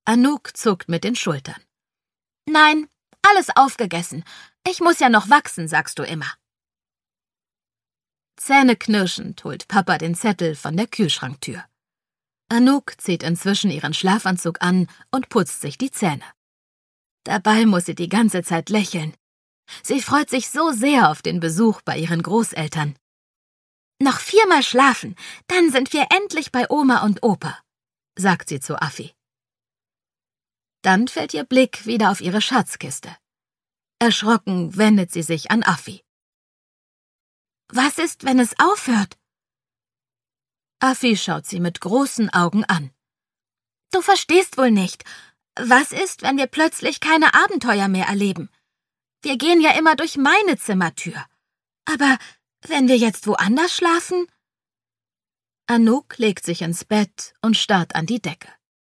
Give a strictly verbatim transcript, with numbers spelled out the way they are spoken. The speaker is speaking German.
Anouk zuckt mit den Schultern. »Nein, alles aufgegessen. Ich muss ja noch wachsen, sagst du immer.« Zähneknirschend holt Papa den Zettel von der Kühlschranktür. Anouk zieht inzwischen ihren Schlafanzug an und putzt sich die Zähne. Dabei muss sie die ganze Zeit lächeln. Sie freut sich so sehr auf den Besuch bei ihren Großeltern. »Noch viermal schlafen, dann sind wir endlich bei Oma und Opa«, sagt sie zu Affi. Dann fällt ihr Blick wieder auf ihre Schatzkiste. Erschrocken wendet sie sich an Affi. »Was ist, wenn es aufhört?« Affi schaut sie mit großen Augen an. »Du verstehst wohl nicht. Was ist, wenn wir plötzlich keine Abenteuer mehr erleben? Wir gehen ja immer durch meine Zimmertür. Aber wenn wir jetzt woanders schlafen?« Anouk legt sich ins Bett und starrt an die Decke.